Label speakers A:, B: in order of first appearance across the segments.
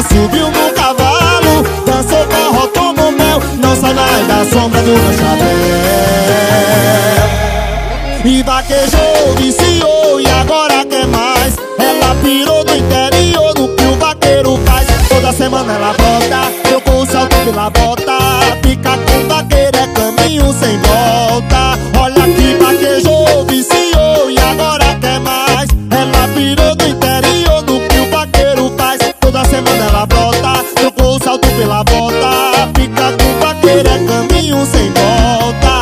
A: subiu no cavalo, dançou forró, tomou mel, não sai mais da sombra do meu chapéu. E vaquejou, viciou e agora quer mais. Ela pirou no interior do que o vaqueiro faz. Toda semana ela volta, trocou o salto pela bota. Fica com vaqueiro é caminho sem volta. Olha que vaquejou, viciou e agora quer mais. Ela pirou no interior do que o vaqueiro faz. Toda semana ela volta, trocou o salto pela bota. Fica com vaqueiro é caminho sem volta.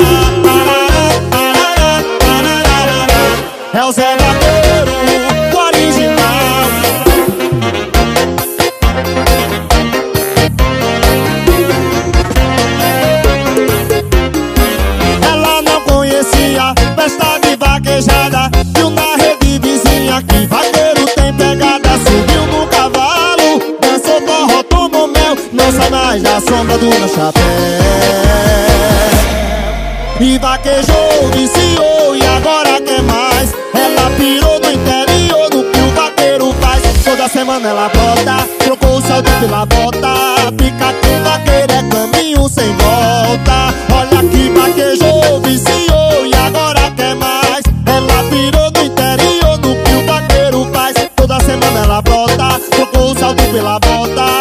A: É o Zé Vaqueiro, o original. Ela não conhecia festa de vaquejada. Viu na rede vizinha que vaqueiro tem pegada. Subiu no cavalo, dançou forró, tomou mel, não sai mais da sombra do meu chapéu. E vaquejou, viciou e agora quer mais. Ela pirou no interior do que o vaqueiro faz. Toda semana ela volta, trocou o salto pela bota. Fica com vaqueiro é caminho sem volta. Olha que vaquejou, viciou e agora quer mais. Ela pirou no interior do que o vaqueiro faz. Toda semana ela volta, trocou o salto pela bota.